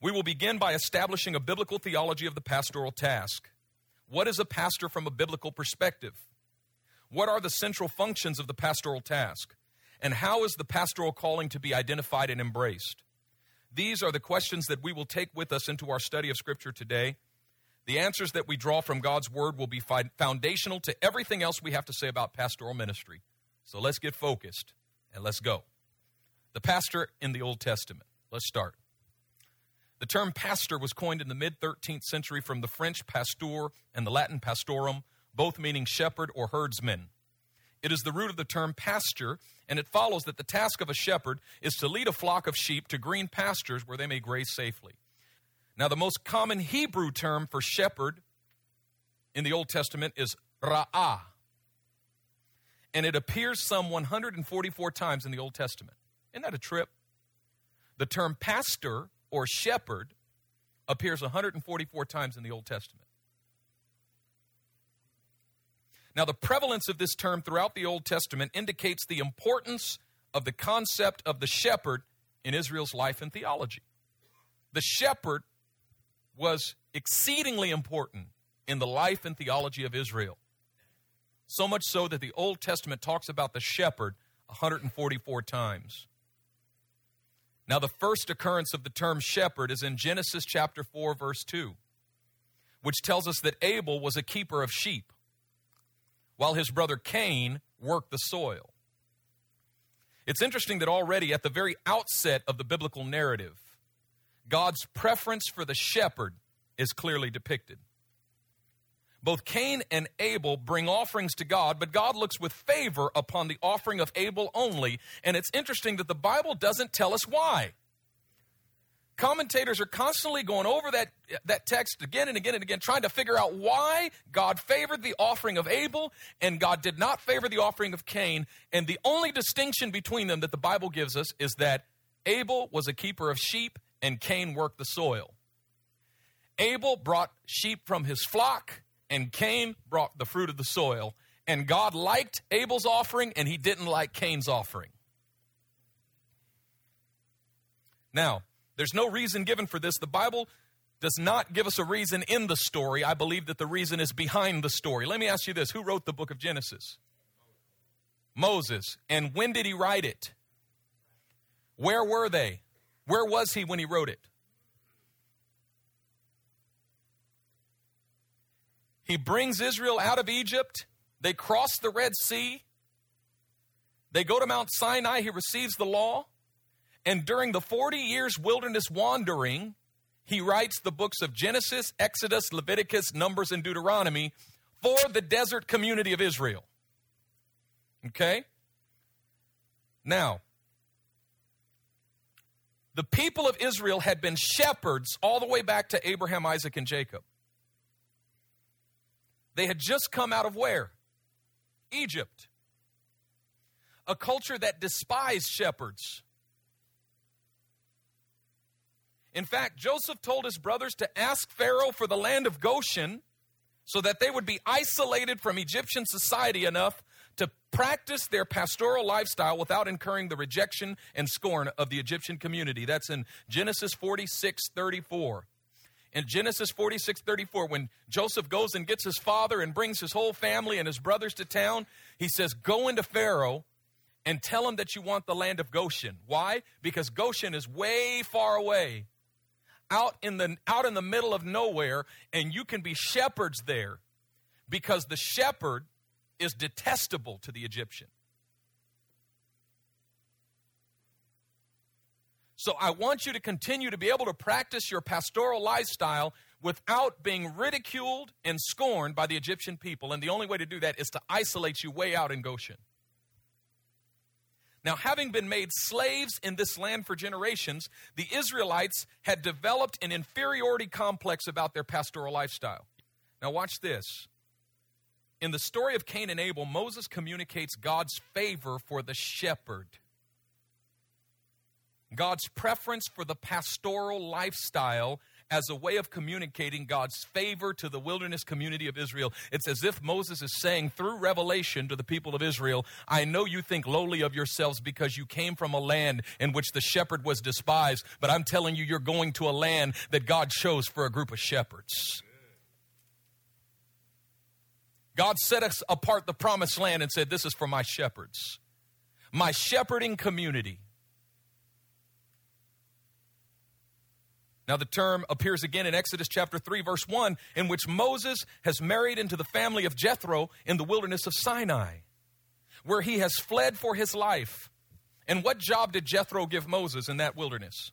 We will begin by establishing a biblical theology of the pastoral task. What is a pastor from a biblical perspective? What are the central functions of the pastoral task? And how is the pastoral calling to be identified and embraced? These are the questions that we will take with us into our study of Scripture today. The answers that we draw from God's Word will be foundational to everything else we have to say about pastoral ministry. So let's get focused and let's go. The pastor in the Old Testament. Let's start. The term pastor was coined in the mid-13th century from the French pastor and the Latin pastorum, both meaning shepherd or herdsman. It is the root of the term pasture, and it follows that the task of a shepherd is to lead a flock of sheep to green pastures where they may graze safely. Now, the most common Hebrew term for shepherd in the Old Testament is ra'ah, and it appears some 144 times in the Old Testament. Isn't that a trip? The term pastor or shepherd appears 144 times in the Old Testament. Now, the prevalence of this term throughout the Old Testament indicates the importance of the concept of the shepherd in Israel's life and theology. The shepherd was exceedingly important in the life and theology of Israel. So much so that the Old Testament talks about the shepherd 144 times. Now, the first occurrence of the term shepherd is in Genesis chapter 4, verse 2, which tells us that Abel was a keeper of sheep, while his brother Cain worked the soil. It's interesting that already at the very outset of the biblical narrative, God's preference for the shepherd is clearly depicted. Both Cain and Abel bring offerings to God, but God looks with favor upon the offering of Abel only, and it's interesting that the Bible doesn't tell us why. Commentators are constantly going over that text again and again and again, trying to figure out why God favored the offering of Abel and God did not favor the offering of Cain. And the only distinction between them that the Bible gives us is that Abel was a keeper of sheep and Cain worked the soil. Abel brought sheep from his flock and Cain brought the fruit of the soil. And God liked Abel's offering and he didn't like Cain's offering. Now, there's no reason given for this. The Bible does not give us a reason in the story. I believe that the reason is behind the story. Let me ask you this. Who wrote the book of Genesis? Moses. And when did he write it? Where were they? Where was he when he wrote it? He brings Israel out of Egypt. They cross the Red Sea. They go to Mount Sinai. He receives the law. And during the 40 years wilderness wandering, he writes the books of Genesis, Exodus, Leviticus, Numbers, and Deuteronomy for the desert community of Israel. Okay? Now, the people of Israel had been shepherds all the way back to Abraham, Isaac, and Jacob. They had just come out of where? Egypt. A culture that despised shepherds. In fact, Joseph told his brothers to ask Pharaoh for the land of Goshen so that they would be isolated from Egyptian society enough to practice their pastoral lifestyle without incurring the rejection and scorn of the Egyptian community. That's in Genesis 46:34. In Genesis 46:34, when Joseph goes and gets his father and brings his whole family and his brothers to town, he says, go into Pharaoh and tell him that you want the land of Goshen. Why? Because Goshen is way far away. Out in the middle of nowhere, and you can be shepherds there because the shepherd is detestable to the Egyptian. So I want you to continue to be able to practice your pastoral lifestyle without being ridiculed and scorned by the Egyptian people. And the only way to do that is to isolate you way out in Goshen. Now, having been made slaves in this land for generations, the Israelites had developed an inferiority complex about their pastoral lifestyle. Now, watch this. In the story of Cain and Abel, Moses communicates God's favor for the shepherd. God's preference for the pastoral lifestyle as a way of communicating God's favor to the wilderness community of Israel. It's as if Moses is saying through revelation to the people of Israel, I know you think lowly of yourselves because you came from a land in which the shepherd was despised, but I'm telling you, you're going to a land that God chose for a group of shepherds. God set us apart the promised land and said, this is for my shepherds, my shepherding community. Now, the term appears again in Exodus chapter 3, verse 1, in which Moses has married into the family of Jethro in the wilderness of Sinai, where he has fled for his life. And what job did Jethro give Moses in that wilderness?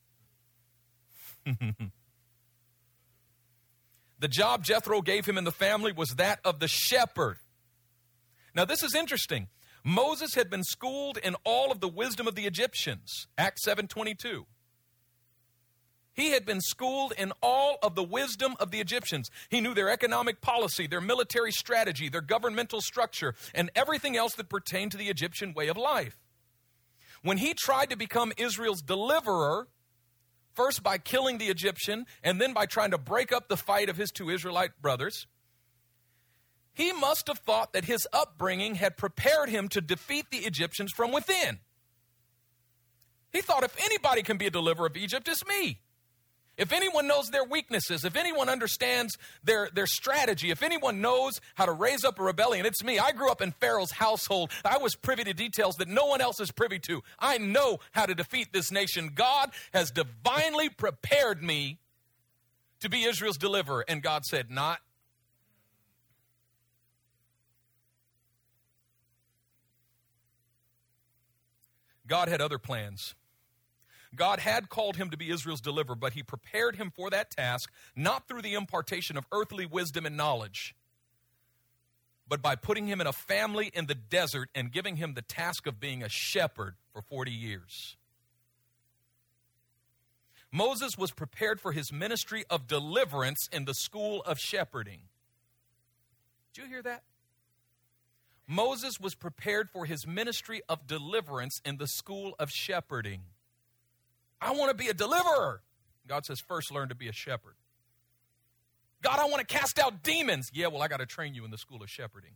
The job Jethro gave him in the family was that of the shepherd. Now, this is interesting. Moses had been schooled in all of the wisdom of the Egyptians, Acts 7:22. He had been schooled in all of the wisdom of the Egyptians. He knew their economic policy, their military strategy, their governmental structure, and everything else that pertained to the Egyptian way of life. When he tried to become Israel's deliverer, first by killing the Egyptian, and then by trying to break up the fight of his two Israelite brothers, he must have thought that his upbringing had prepared him to defeat the Egyptians from within. He thought, if anybody can be a deliverer of Egypt, it's me. If anyone knows their weaknesses, if anyone understands their strategy, if anyone knows how to raise up a rebellion, it's me. I grew up in Pharaoh's household. I was privy to details that no one else is privy to. I know how to defeat this nation. God has divinely prepared me to be Israel's deliverer. And God said, not. God had other plans. God had called him to be Israel's deliverer, but he prepared him for that task, not through the impartation of earthly wisdom and knowledge, but by putting him in a family in the desert and giving him the task of being a shepherd for 40 years. Moses was prepared for his ministry of deliverance in the school of shepherding. Did you hear that? Moses was prepared for his ministry of deliverance in the school of shepherding. I want to be a deliverer. God says, first learn to be a shepherd. God, I want to cast out demons. Yeah, well, I got to train you in the school of shepherding.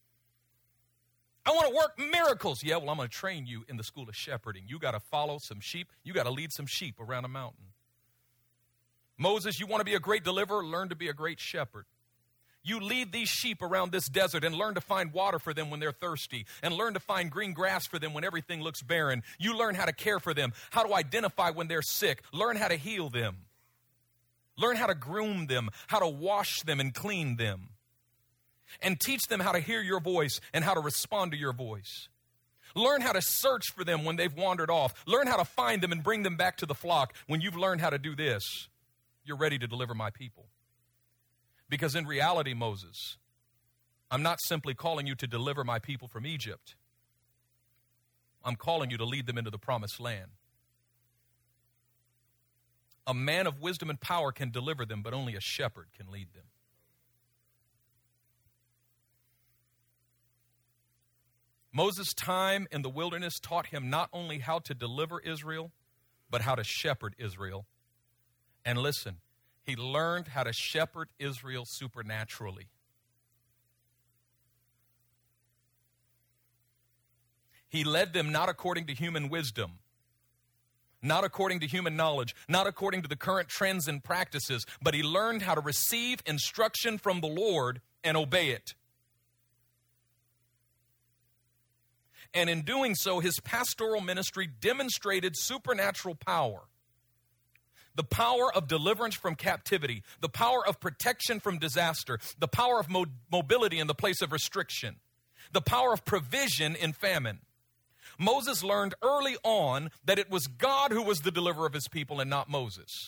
I want to work miracles. Yeah, well, I'm going to train you in the school of shepherding. You got to follow some sheep. You got to lead some sheep around a mountain. Moses, you want to be a great deliverer? Learn to be a great shepherd. You lead these sheep around this desert and learn to find water for them when they're thirsty, and learn to find green grass for them when everything looks barren. You learn how to care for them, how to identify when they're sick, learn how to heal them, learn how to groom them, how to wash them and clean them, and teach them how to hear your voice and how to respond to your voice. Learn how to search for them when they've wandered off. Learn how to find them and bring them back to the flock. When you've learned how to do this, you're ready to deliver my people. Because in reality, Moses, I'm not simply calling you to deliver my people from Egypt. I'm calling you to lead them into the promised land. A man of wisdom and power can deliver them, but only a shepherd can lead them. Moses' time in the wilderness taught him not only how to deliver Israel, but how to shepherd Israel. And listen, he learned how to shepherd Israel supernaturally. He led them not according to human wisdom, not according to human knowledge, not according to the current trends and practices, but he learned how to receive instruction from the Lord and obey it. And in doing so, his pastoral ministry demonstrated supernatural power. The power of deliverance from captivity, the power of protection from disaster, the power of mobility in the place of restriction, the power of provision in famine. Moses learned early on that it was God who was the deliverer of his people and not Moses.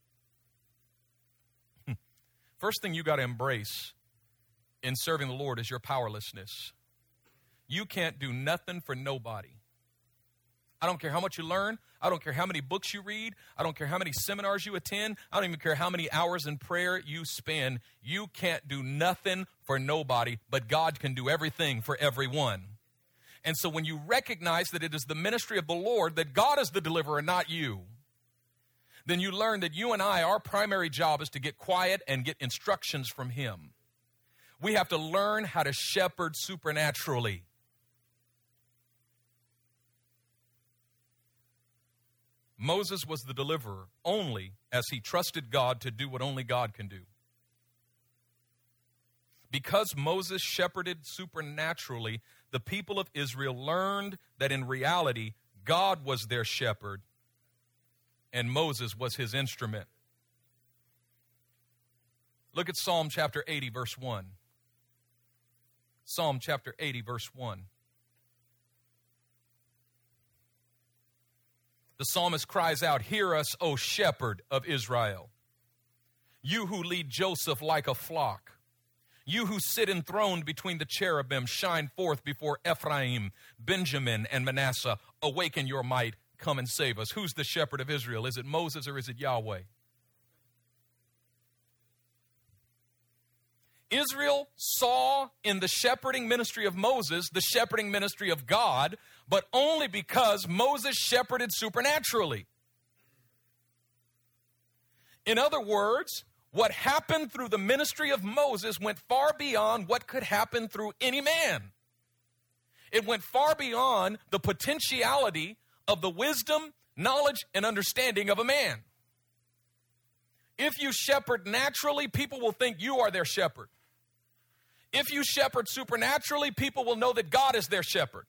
First thing you got to embrace in serving the Lord is your powerlessness. You can't do nothing for nobody. I don't care how much you learn. I don't care how many books you read. I don't care how many seminars you attend. I don't even care how many hours in prayer you spend. You can't do nothing for nobody, but God can do everything for everyone. And so when you recognize that it is the ministry of the Lord, that God is the deliverer, not you, then you learn that you and I, our primary job is to get quiet and get instructions from him. We have to learn how to shepherd supernaturally. Moses was the deliverer only as he trusted God to do what only God can do. Because Moses shepherded supernaturally, the people of Israel learned that in reality, God was their shepherd and Moses was his instrument. Look at Psalm chapter 80, verse 1. Psalm chapter 80, verse 1. The psalmist cries out, "Hear us, O shepherd of Israel, you who lead Joseph like a flock. You who sit enthroned between the cherubim, shine forth before Ephraim, Benjamin, and Manasseh. Awaken your might, come and save us." Who's the shepherd of Israel? Is it Moses or is it Yahweh? Israel saw in the shepherding ministry of Moses the shepherding ministry of God, but only because Moses shepherded supernaturally. In other words, what happened through the ministry of Moses went far beyond what could happen through any man. It went far beyond the potentiality of the wisdom, knowledge, and understanding of a man. If you shepherd naturally, people will think you are their shepherd. If you shepherd supernaturally, people will know that God is their shepherd.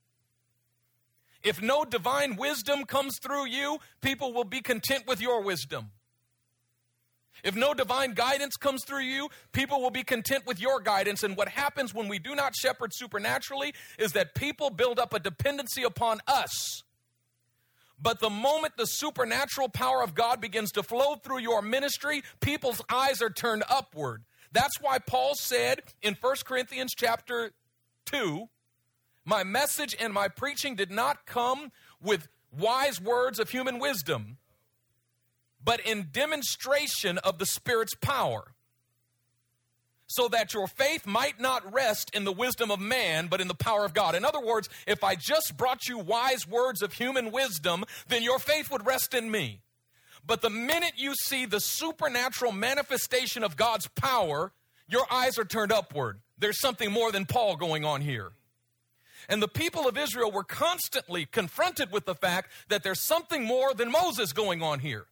If no divine wisdom comes through you, people will be content with your wisdom. If no divine guidance comes through you, people will be content with your guidance. And what happens when we do not shepherd supernaturally is that people build up a dependency upon us. But the moment the supernatural power of God begins to flow through your ministry, people's eyes are turned upward. That's why Paul said in 1 Corinthians chapter 2, "My message and my preaching did not come with wise words of human wisdom, but in demonstration of the Spirit's power, so that your faith might not rest in the wisdom of man, but in the power of God." In other words, if I just brought you wise words of human wisdom, then your faith would rest in me. But the minute you see the supernatural manifestation of God's power, your eyes are turned upward. There's something more than Paul going on here. And the people of Israel were constantly confronted with the fact that there's something more than Moses going on here.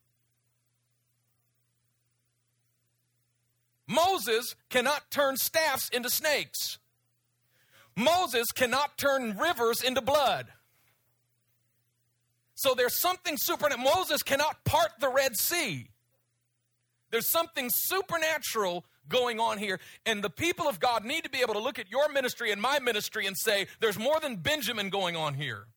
Moses cannot turn staffs into snakes. Moses cannot turn rivers into blood. So there's something supernatural. Moses cannot part the Red Sea. There's something supernatural going on here. And the people of God need to be able to look at your ministry and my ministry and say, there's more than Benjamin going on here.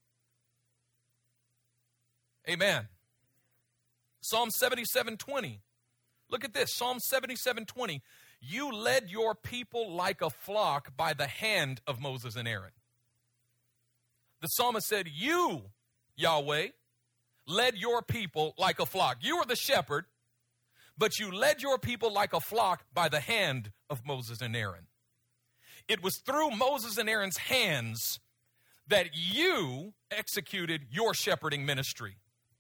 Amen. Psalm 77:20. Look at this. Psalm 77:20. You led your people like a flock by the hand of Moses and Aaron. The psalmist said, you, Yahweh, led your people like a flock. You were the shepherd, but you led your people like a flock by the hand of Moses and Aaron. It was through Moses and Aaron's hands that you executed your shepherding ministry.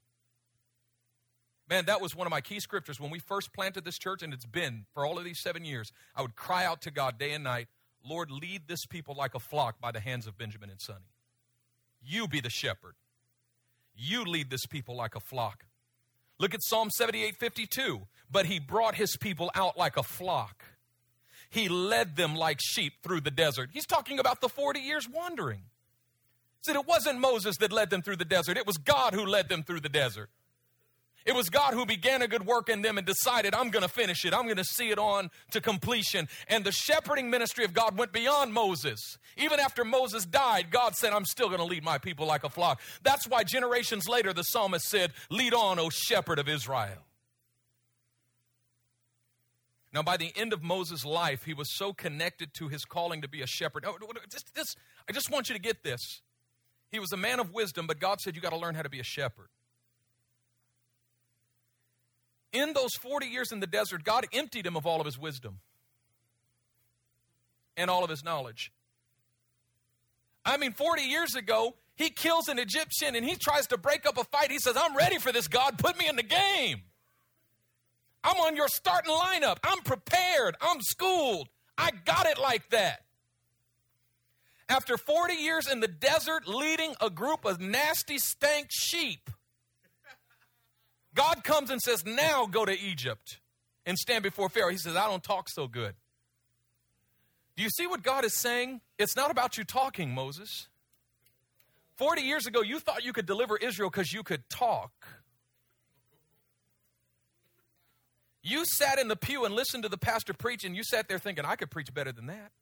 Man, that was one of my key scriptures. When we first planted this church, and it's been for all of these 7 years, I would cry out to God day and night, Lord, lead this people like a flock by the hands of Benjamin and Sonny. You be the shepherd. You lead this people like a flock. Look at Psalm 78:52. But he brought his people out like a flock. He led them like sheep through the desert. He's talking about the 40 years wandering. He said it wasn't Moses that led them through the desert. It was God who led them through the desert. It was God who began a good work in them and decided, I'm going to finish it. I'm going to see it on to completion. And the shepherding ministry of God went beyond Moses. Even after Moses died, God said, I'm still going to lead my people like a flock. That's why generations later, the psalmist said, lead on, O shepherd of Israel. Now, by the end of Moses' life, he was so connected to his calling to be a shepherd. I just want you to get this. He was a man of wisdom, but God said, you got to learn how to be a shepherd. In those 40 years in the desert, God emptied him of all of his wisdom and all of his knowledge. I mean, 40 years ago, He kills an Egyptian and he tries to break up a fight. He says, I'm ready for this, God. Put me in the game. I'm on your starting lineup. I'm prepared. I'm schooled. I got it like that. After 40 years in the desert leading a group of nasty, stank sheep, God comes and says, now go to Egypt and stand before Pharaoh. He says, I don't talk so good. Do you see what God is saying? It's not about you talking, Moses. 40 years ago, you thought you could deliver Israel because you could talk. You sat in the pew and listened to the pastor preach, and you sat there thinking, I could preach better than that.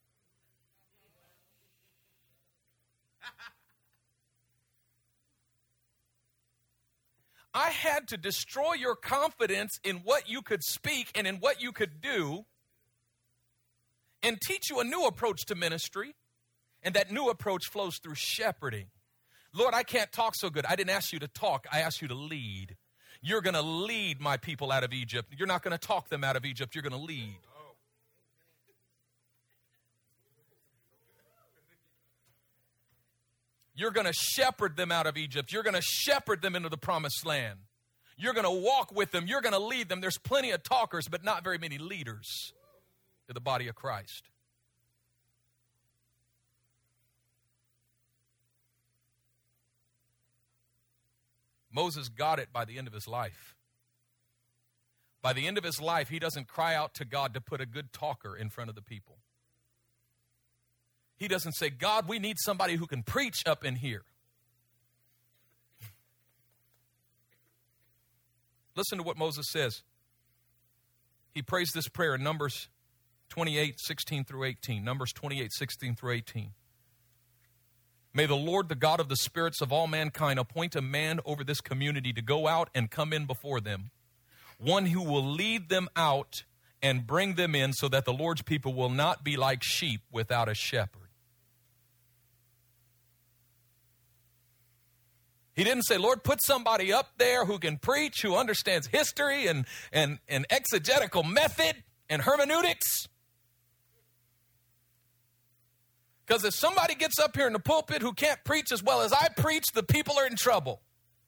I had to destroy your confidence in what you could speak and in what you could do and teach you a new approach to ministry, and that new approach flows through shepherding. Lord, I can't talk so good. I didn't ask you to talk. I asked you to lead. You're going to lead my people out of Egypt. You're not going to talk them out of Egypt. You're going to lead. You're going to shepherd them out of Egypt. You're going to shepherd them into the promised land. You're going to walk with them. You're going to lead them. There's plenty of talkers, but not very many leaders in the body of Christ. Moses got it by the end of his life. By the end of his life, he doesn't cry out to God to put a good talker in front of the people. He doesn't say, God, we need somebody who can preach up in here. Listen to what Moses says. He prays this prayer in Numbers 28, 16 through 18. Numbers 28, 16 through 18. May the Lord, the God of the spirits of all mankind, appoint a man over this community to go out and come in before them, one who will lead them out and bring them in so that the Lord's people will not be like sheep without a shepherd. He didn't say, Lord, put somebody up there who can preach, who understands history and exegetical method and hermeneutics. Because if somebody gets up here in the pulpit who can't preach as well as I preach, the people are in trouble.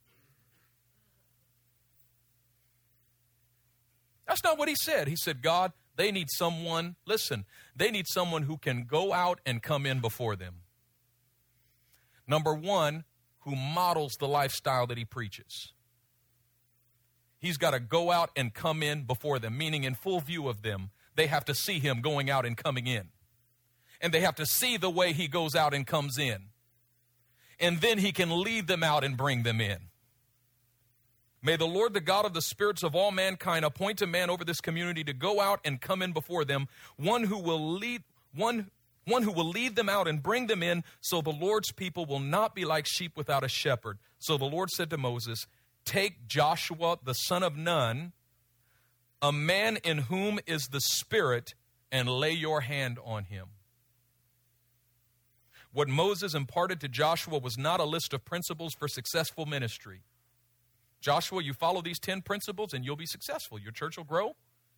That's not what he said. He said, God, they need someone, listen, they need someone who can go out and come in before them. Number one, who models the lifestyle that he preaches. He's got to go out and come in before them, meaning in full view of them. They have to see him going out and coming in. And they have to see the way he goes out and comes in. And then he can lead them out and bring them in. May the Lord, the God of the spirits of all mankind, appoint a man over this community to go out and come in before them, one who will lead them out and bring them in, so the Lord's people will not be like sheep without a shepherd. So the Lord said to Moses, take Joshua the son of Nun, a man in whom is the Spirit, and lay your hand on him. What Moses imparted to Joshua was not a list of principles for successful ministry. Joshua, you follow these 10 principles and you'll be successful. Your church will grow.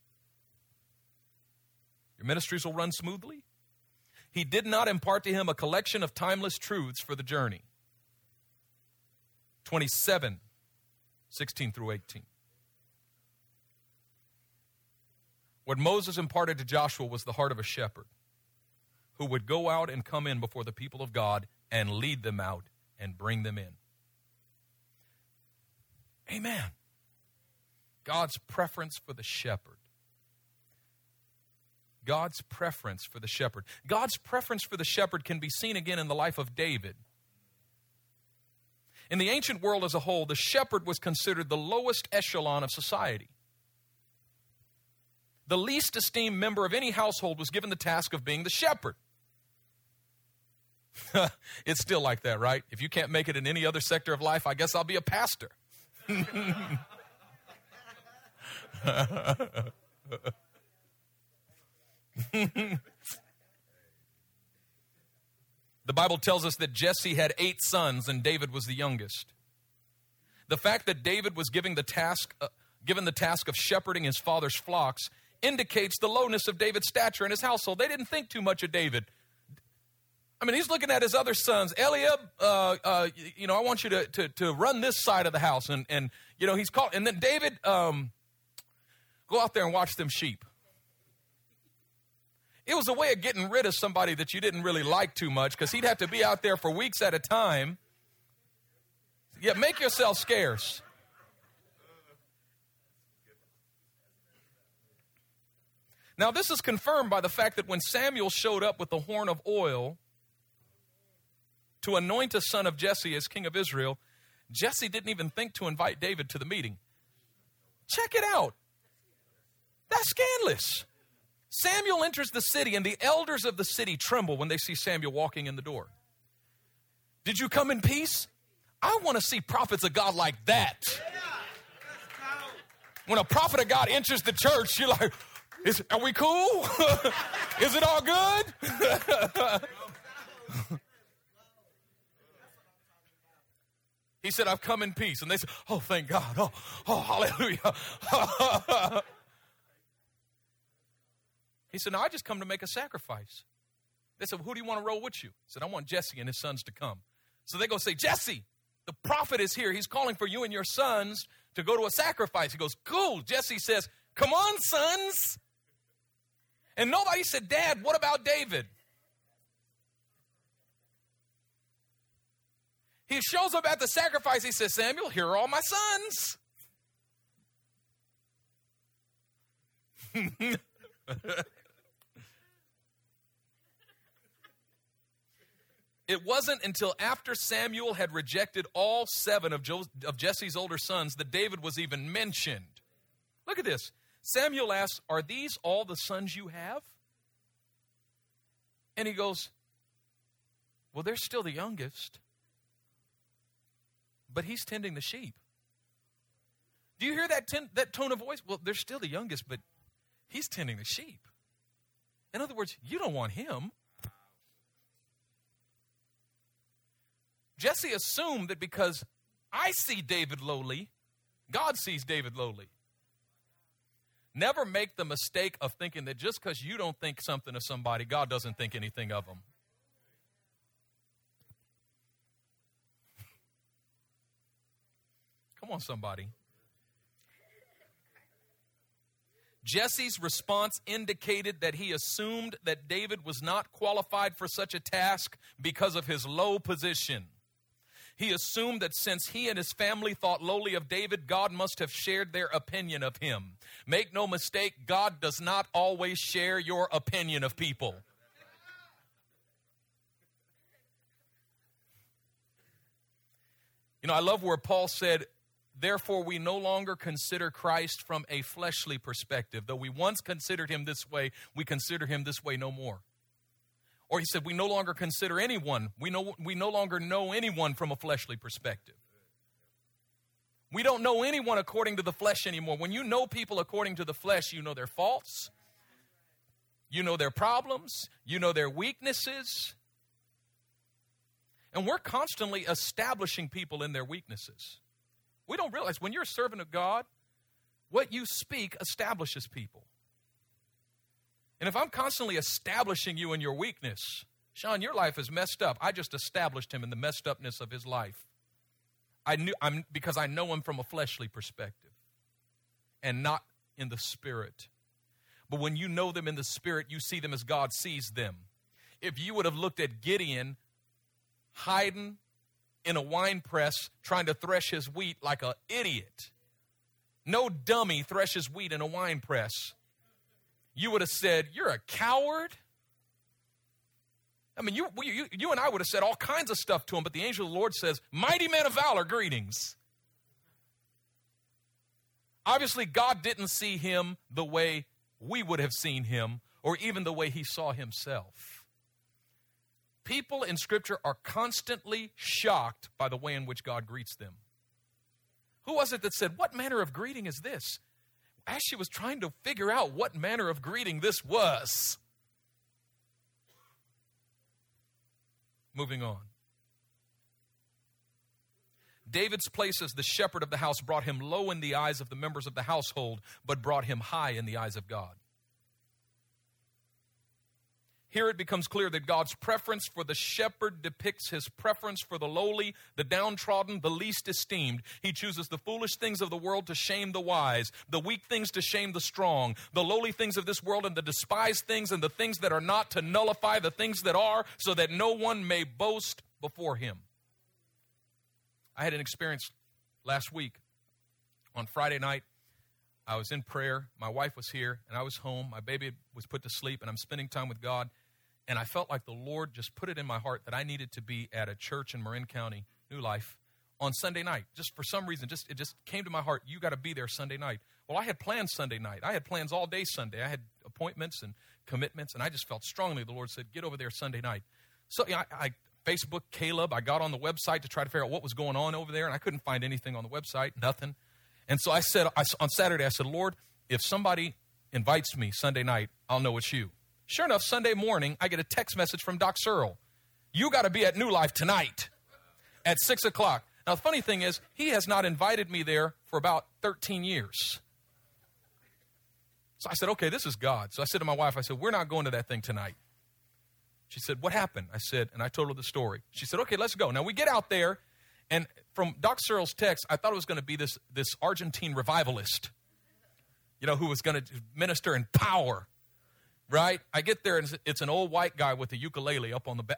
Your ministries will run smoothly. He did not impart to him a collection of timeless truths for the journey. 27, 16 through 18. What Moses imparted to Joshua was the heart of a shepherd who would go out and come in before the people of God and lead them out and bring them in. Amen. God's preference for the shepherd. God's preference for the shepherd. God's preference for the shepherd can be seen again in the life of David. In the ancient world as a whole, the shepherd was considered the lowest echelon of society. The least esteemed member of any household was given the task of being the shepherd. It's still like that, right? If you can't make it in any other sector of life, I guess I'll be a pastor. The Bible tells us that Jesse had 8 sons and David was the youngest. The fact that David was given the task of shepherding his father's flocks indicates the lowness of David's stature in his household. They didn't think too much of David. I mean, he's looking at his other sons. Eliab, I want you to run this side of the house. And he's called. And then David, go out there and watch them sheep. It was a way of getting rid of somebody that you didn't really like too much, because he'd have to be out there for weeks at a time. Yeah, make yourself scarce. Now, this is confirmed by the fact that when Samuel showed up with the horn of oil to anoint a son of Jesse as king of Israel, Jesse didn't even think to invite David to the meeting. Check it out. That's scandalous. Samuel enters the city, and the elders of the city tremble when they see Samuel walking in the door. Did you come in peace? I want to see prophets of God like that. When a prophet of God enters the church, you're like, are we cool? Is it all good? He said, I've come in peace. And they said, oh, thank God. Oh, hallelujah. He said, no, I just come to make a sacrifice. They said, well, who do you want to roll with you? He said, I want Jesse and his sons to come. So they go say, Jesse, the prophet is here. He's calling for you and your sons to go to a sacrifice. He goes, cool. Jesse says, come on, sons. And nobody said, Dad, what about David? He shows up at the sacrifice. He says, Samuel, here are all my sons. It wasn't until after Samuel had rejected all 7 of Jesse's older sons that David was even mentioned. Look at this. Samuel asks, are these all the sons you have? And he goes, well, they're still the youngest, but he's tending the sheep. Do you hear that tone of voice? Well, they're still the youngest, but he's tending the sheep. In other words, you don't want him. Jesse assumed that because I see David lowly, God sees David lowly. Never make the mistake of thinking that just because you don't think something of somebody, God doesn't think anything of them. Come on, somebody. Jesse's response indicated that he assumed that David was not qualified for such a task because of his low position. He assumed that since he and his family thought lowly of David, God must have shared their opinion of him. Make no mistake, God does not always share your opinion of people. I love where Paul said, therefore we no longer consider Christ from a fleshly perspective. Though we once considered him this way, we consider him this way no more. Or he said, we no longer consider anyone. We no longer know anyone from a fleshly perspective. We don't know anyone according to the flesh anymore. When you know people according to the flesh, you know their faults. You know their problems. You know their weaknesses. And we're constantly establishing people in their weaknesses. We don't realize when you're a servant of God, what you speak establishes people. And if I'm constantly establishing you in your weakness, Sean, your life is messed up. I just established him in the messed upness of his life. Because I know him from a fleshly perspective and not in the spirit. But when you know them in the spirit, you see them as God sees them. If you would have looked at Gideon hiding in a wine press trying to thresh his wheat like an idiot, no dummy threshes wheat in a wine press, you would have said, you're a coward. I mean, you and I would have said all kinds of stuff to him, but the angel of the Lord says, mighty man of valor, greetings. Obviously, God didn't see him the way we would have seen him, or even the way he saw himself. People in Scripture are constantly shocked by the way in which God greets them. Who was it that said, what manner of greeting is this? As she was trying to figure out what manner of greeting this was. Moving on. David's place as the shepherd of the house brought him low in the eyes of the members of the household, but brought him high in the eyes of God. Here it becomes clear that God's preference for the shepherd depicts his preference for the lowly, the downtrodden, the least esteemed. He chooses the foolish things of the world to shame the wise, the weak things to shame the strong, the lowly things of this world and the despised things and the things that are not to nullify the things that are, so that no one may boast before him. I had an experience last week. On Friday night, I was in prayer. My wife was here, and I was home. My baby was put to sleep, and I'm spending time with God. And I felt like the Lord just put it in my heart that I needed to be at a church in Marin County, New Life, on Sunday night. Just for some reason, it just came to my heart, you got to be there Sunday night. Well, I had plans Sunday night. I had plans all day Sunday. I had appointments and commitments, and I just felt strongly the Lord said, get over there Sunday night. So I Facebook Caleb. I got on the website to try to figure out what was going on over there, and I couldn't find anything on the website, nothing. And so I said, on Saturday, I said, Lord, if somebody invites me Sunday night, I'll know it's you. Sure enough, Sunday morning, I get a text message from Doc Searle. You got to be at New Life tonight at 6 o'clock. Now, the funny thing is, he has not invited me there for about 13 years. So I said, okay, this is God. So I said to my wife, I said, we're not going to that thing tonight. She said, what happened? I said, and I told her the story. She said, okay, let's go. Now, we get out there, and from Doc Searle's text, I thought it was going to be this Argentine revivalist, who was going to minister in power. Right? I get there, and it's an old white guy with a ukulele up on the back,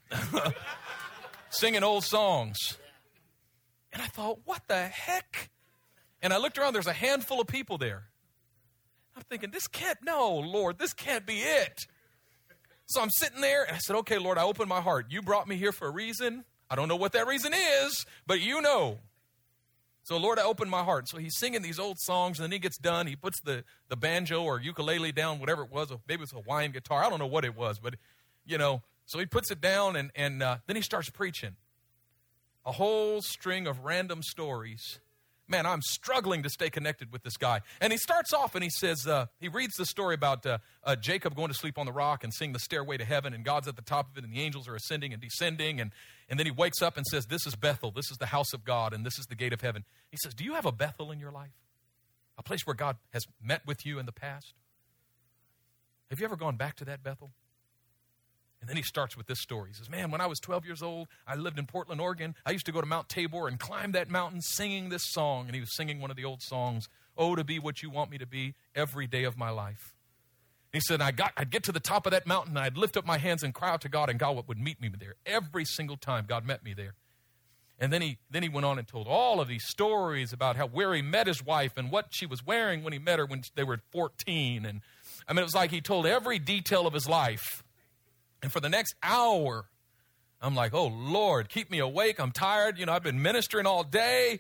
singing old songs. And I thought, what the heck? And I looked around, there's a handful of people there. I'm thinking, this can't be it. So I'm sitting there, and I said, okay, Lord, I opened my heart. You brought me here for a reason. I don't know what that reason is, but you know. So, Lord, I opened my heart. So he's singing these old songs, and then he gets done. He puts the banjo or ukulele down, whatever it was. Maybe it was a Hawaiian guitar. I don't know what it was, but, So he puts it down, and then he starts preaching. A whole string of random stories. Man, I'm struggling to stay connected with this guy. And he starts off, and he says, he reads the story about Jacob going to sleep on the rock and seeing the stairway to heaven, and God's at the top of it, and the angels are ascending and descending, and then he wakes up and says, this is Bethel, this is the house of God, and this is the gate of heaven. He says, do you have a Bethel in your life? A place where God has met with you in the past? Have you ever gone back to that Bethel? And then he starts with this story. He says, man, when I was 12 years old, I lived in Portland, Oregon. I used to go to Mount Tabor and climb that mountain singing this song. And he was singing one of the old songs, oh, to be what you want me to be every day of my life. He said, I'd get to the top of that mountain, and I'd lift up my hands and cry out to God, and God would meet me there. Every single time God met me there. And then he went on and told all of these stories about where he met his wife and what she was wearing when he met her when they were 14. And I mean, it was like he told every detail of his life. And for the next hour, I'm like, oh, Lord, keep me awake. I'm tired. I've been ministering all day,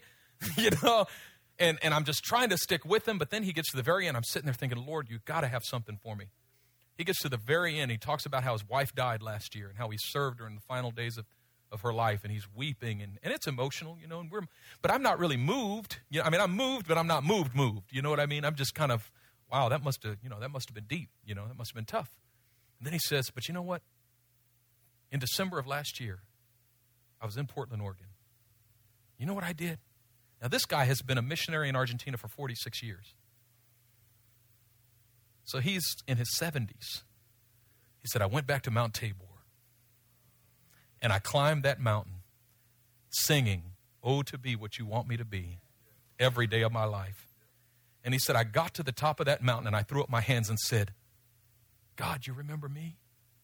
And I'm just trying to stick with him. But then he gets to the very end. I'm sitting there thinking, Lord, you've got to have something for me. He gets to the very end. He talks about how his wife died last year and how he served her in the final days of her life. And he's weeping. And it's emotional, but I'm not really moved. I'm moved, but I'm not moved. You know what I mean? I'm just kind of, wow, that must have been deep. That must have been tough. And then he says, but you know what? In December of last year, I was in Portland, Oregon. You know what I did? Now, this guy has been a missionary in Argentina for 46 years. So he's in his 70s. He said, I went back to Mount Tabor, and I climbed that mountain singing, oh, to be what you want me to be every day of my life. And he said, I got to the top of that mountain, and I threw up my hands and said, God, you remember me?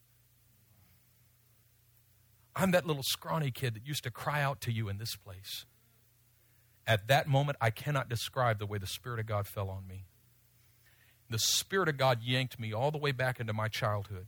I'm that little scrawny kid that used to cry out to you in this place. At that moment, I cannot describe the way the Spirit of God fell on me. The Spirit of God yanked me all the way back into my childhood.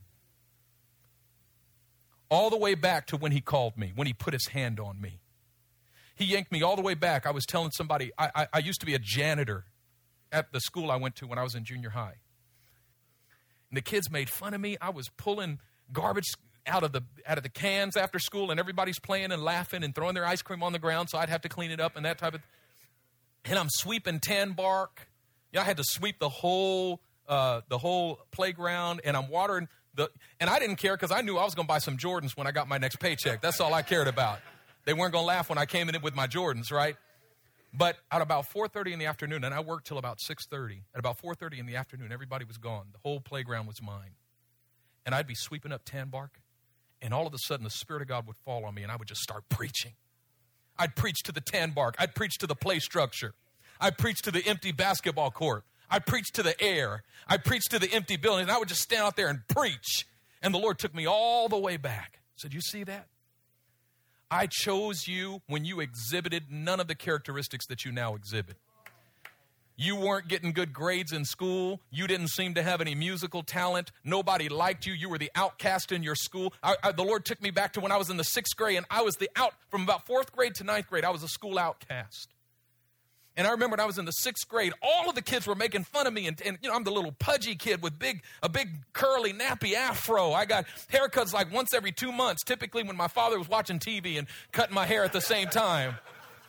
All the way back to when he called me, when he put his hand on me. He yanked me all the way back. I was telling somebody, I used to be a janitor at the school I went to when I was in junior high. And the kids made fun of me. I was pulling garbage out of the cans after school, and everybody's playing and laughing and throwing their ice cream on the ground, so I'd have to clean it up and that type of. And I'm sweeping tan bark. I had to sweep the whole playground, and I'm watering and I didn't care because I knew I was going to buy some Jordans when I got my next paycheck. That's all I cared about. They weren't going to laugh when I came in with my Jordans, right? But at about 4:30 in the afternoon, and I worked till about 6:30. At about 4:30 in the afternoon, everybody was gone. The whole playground was mine. and I'd be sweeping up tan bark, and all of a sudden the Spirit of God would fall on me, and I would just start preaching. I'd preach to the tan bark. I'd preach to the play structure. I'd preach to the empty basketball court. I'd preach to the air. I'd preach to the empty building, and I would just stand out there and preach. And the Lord took me all the way back. Said, you see that? I chose you when you exhibited none of the characteristics that you now exhibit. You weren't getting good grades in school. You didn't seem to have any musical talent. Nobody liked you. You were the outcast in your school. The Lord took me back to when I was in the 6th grade, and I was from about 4th grade to 9th grade, I was a school outcast. And I remember when I was in the 6th grade, all of the kids were making fun of me. And I'm the little pudgy kid with a big curly nappy afro. I got haircuts like once every 2 months, typically when my father was watching TV and cutting my hair at the same time.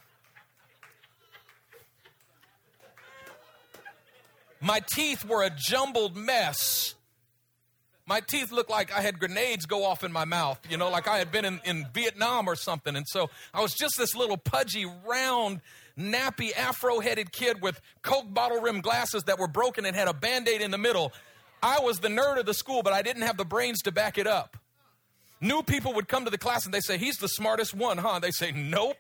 My teeth were a jumbled mess. My teeth looked like I had grenades go off in my mouth, like I had been in Vietnam or something. And so I was just this little pudgy, round, nappy, afro-headed kid with Coke bottle rim glasses that were broken and had a Band-Aid in the middle. I was the nerd of the school, but I didn't have the brains to back it up. New people would come to the class and they say, he's the smartest one, huh? They say, nope.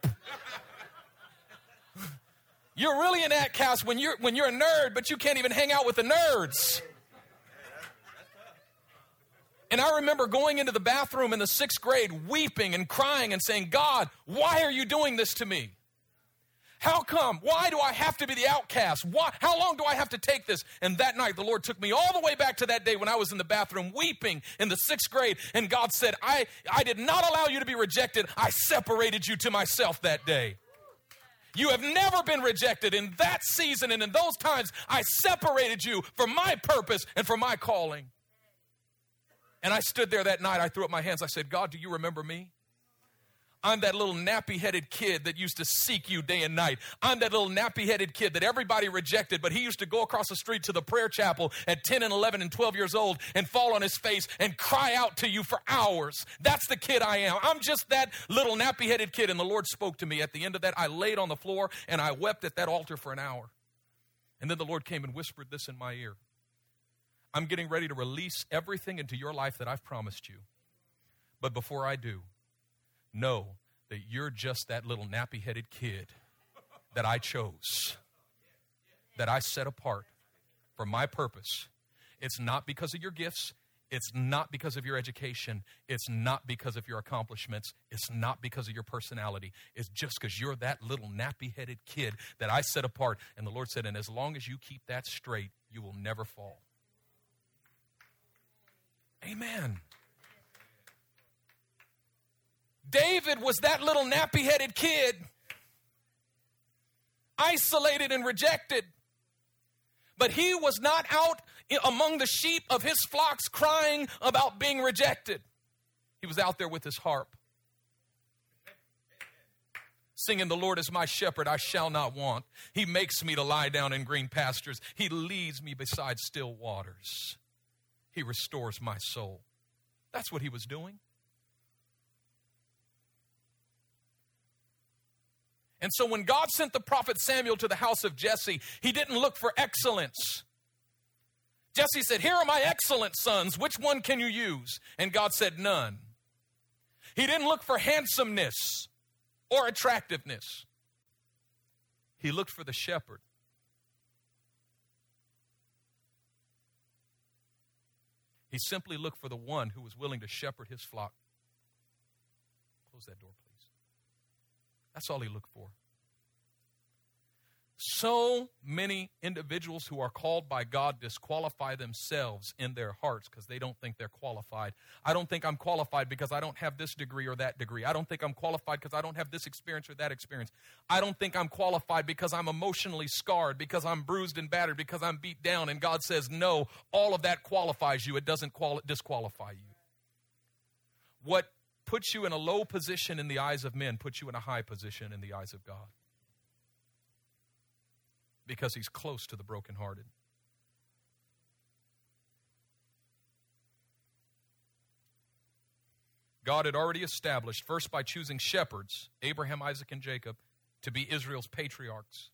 You're really an outcast when you're a nerd, but you can't even hang out with the nerds. And I remember going into the bathroom in the 6th grade, weeping and crying and saying, God, why are you doing this to me? How come? Why do I have to be the outcast? How long do I have to take this? And that night, the Lord took me all the way back to that day when I was in the bathroom weeping in the 6th grade. And God said, I did not allow you to be rejected. I separated you to myself that day. You have never been rejected. In that season and in those times, I separated you for my purpose and for my calling. And I stood there that night. I threw up my hands. I said, God, do you remember me? I'm that little nappy-headed kid that used to seek you day and night. I'm that little nappy-headed kid that everybody rejected, but he used to go across the street to the prayer chapel at 10 and 11 and 12 years old and fall on his face and cry out to you for hours. That's the kid I am. I'm just that little nappy-headed kid, and the Lord spoke to me. At the end of that, I laid on the floor, and I wept at that altar for an hour. And then the Lord came and whispered this in my ear. I'm getting ready to release everything into your life that I've promised you. But before I do, know that you're just that little nappy-headed kid that I chose, that I set apart for my purpose. It's not because of your gifts. It's not because of your education. It's not because of your accomplishments. It's not because of your personality. It's just because you're that little nappy-headed kid that I set apart. And the Lord said, and as long as you keep that straight, you will never fall. Amen. David was that little nappy-headed kid, isolated and rejected. But he was not out among the sheep of his flocks crying about being rejected. He was out there with his harp, singing, the Lord is my shepherd, I shall not want. He makes me to lie down in green pastures. He leads me beside still waters. He restores my soul. That's what he was doing. And so when God sent the prophet Samuel to the house of Jesse, he didn't look for excellence. Jesse said, here are my excellent sons. Which one can you use? And God said, none. He didn't look for handsomeness or attractiveness. He looked for the shepherd. He simply looked for the one who was willing to shepherd his flock. Close that door, please. That's all he looked for. So many individuals who are called by God disqualify themselves in their hearts because they don't think they're qualified. I don't think I'm qualified because I don't have this degree or that degree. I don't think I'm qualified because I don't have this experience or that experience. I don't think I'm qualified because I'm emotionally scarred, because I'm bruised and battered, because I'm beat down. And God says, no, all of that qualifies you. It doesn't disqualify you. What puts you in a low position in the eyes of men puts you in a high position in the eyes of God. Because he's close to the brokenhearted. God had already established, first by choosing shepherds, Abraham, Isaac, and Jacob, to be Israel's patriarchs.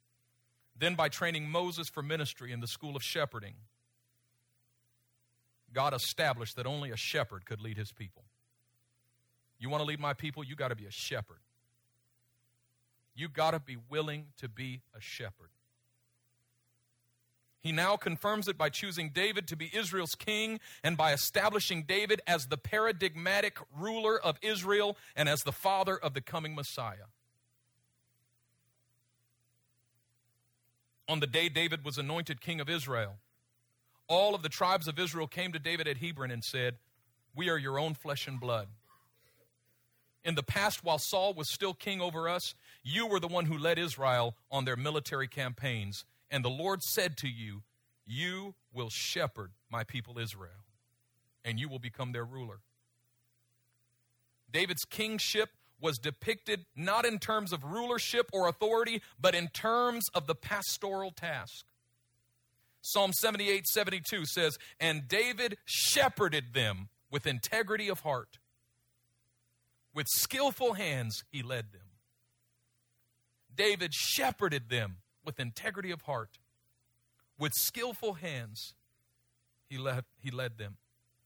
Then by training Moses for ministry in the school of shepherding. God established that only a shepherd could lead his people. You want to lead my people? You got to be a shepherd. You got to be willing to be a shepherd. He now confirms it by choosing David to be Israel's king and by establishing David as the paradigmatic ruler of Israel and as the father of the coming Messiah. On the day David was anointed king of Israel, all of the tribes of Israel came to David at Hebron and said, "We are your own flesh and blood. In the past, while Saul was still king over us, you were the one who led Israel on their military campaigns. And the Lord said to you, you will shepherd my people Israel, and you will become their ruler." David's kingship was depicted not in terms of rulership or authority, but in terms of the pastoral task. Psalm 78:72 says, "And David shepherded them with integrity of heart. With skillful hands he led them." David shepherded them with integrity of heart. With skillful hands he led them.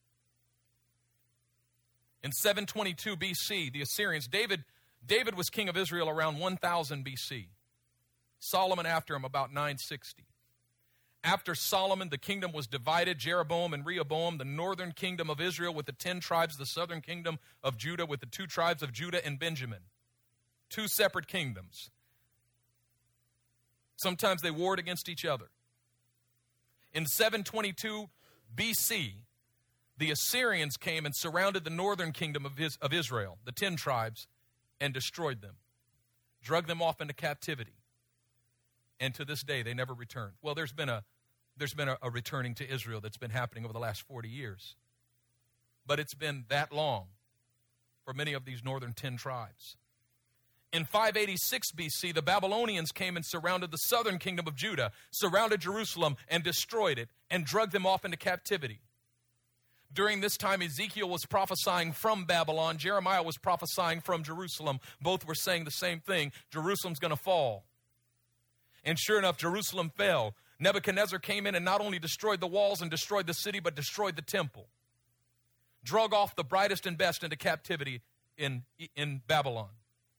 In 722 BC, the Assyrians, David was king of Israel around 1000 BC. Solomon after him about 960. After Solomon, the kingdom was divided, Jeroboam and Rehoboam, the northern kingdom of Israel with the 10 tribes, the southern kingdom of Judah with the 2 tribes of Judah and Benjamin. 2 separate kingdoms. Sometimes they warred against each other. In 722 BC, the Assyrians came and surrounded the northern kingdom of Israel, the 10 tribes, and destroyed them, drug them off into captivity. And to this day, they never returned. Well, there's been a returning to Israel that's been happening over the last 40 years. But it's been that long for many of these northern 10 tribes. In 586 BC, the Babylonians came and surrounded the southern kingdom of Judah, surrounded Jerusalem and destroyed it, and drug them off into captivity. During this time, Ezekiel was prophesying from Babylon. Jeremiah was prophesying from Jerusalem. Both were saying the same thing. Jerusalem's going to fall. And sure enough, Jerusalem fell. Nebuchadnezzar came in and not only destroyed the walls and destroyed the city, but destroyed the temple. Drug off the brightest and best into captivity in Babylon.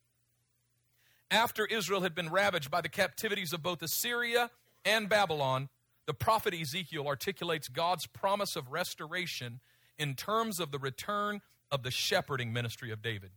After Israel had been ravaged by the captivities of both Assyria and Babylon, the prophet Ezekiel articulates God's promise of restoration in terms of the return of the shepherding ministry of David.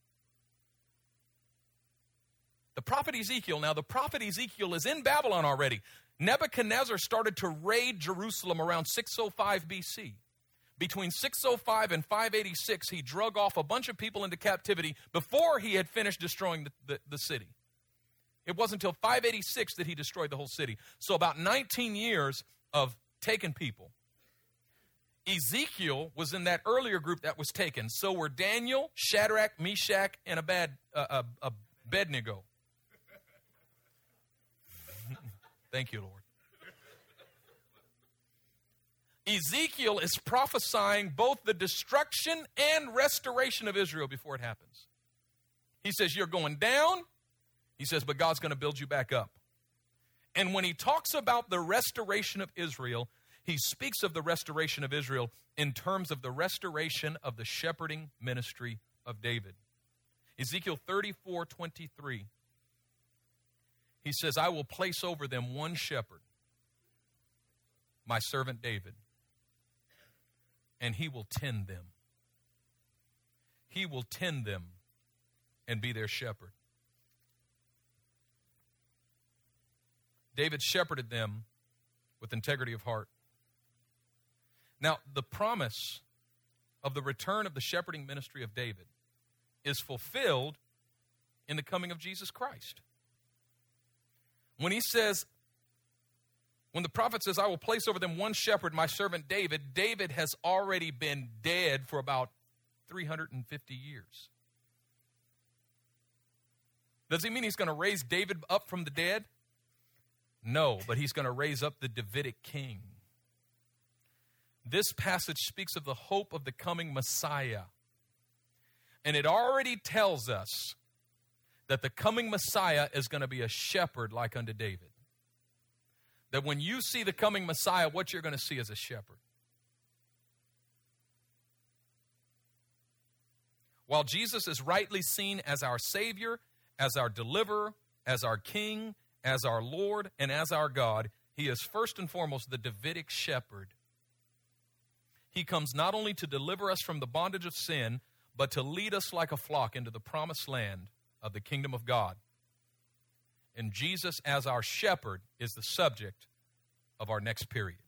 The prophet Ezekiel is in Babylon already. Nebuchadnezzar started to raid Jerusalem around 605 BC. Between 605 and 586, he drug off a bunch of people into captivity before he had finished destroying the city. It wasn't until 586 that he destroyed the whole city. So about 19 years of taking people. Ezekiel was in that earlier group that was taken. So were Daniel, Shadrach, Meshach, and Abednego. Thank you, Lord. Ezekiel is prophesying both the destruction and restoration of Israel before it happens. He says, you're going down. He says, but God's going to build you back up. And when he talks about the restoration of Israel, he speaks of the restoration of Israel in terms of the restoration of the shepherding ministry of David. Ezekiel 34:23. He says, I will place over them one shepherd, my servant David, and he will tend them. He will tend them and be their shepherd. David shepherded them with integrity of heart. Now, the promise of the return of the shepherding ministry of David is fulfilled in the coming of Jesus Christ. When the prophet says, I will place over them one shepherd, my servant David, David has already been dead for about 350 years. Does he mean he's going to raise David up from the dead? No, but he's going to raise up the Davidic king. This passage speaks of the hope of the coming Messiah. And it already tells us that the coming Messiah is going to be a shepherd like unto David. That when you see the coming Messiah, what you're going to see is a shepherd. While Jesus is rightly seen as our Savior, as our deliverer, as our King, as our Lord, and as our God, he is first and foremost the Davidic shepherd. He comes not only to deliver us from the bondage of sin, but to lead us like a flock into the promised land of the kingdom of God. And Jesus as our shepherd is the subject of our next period.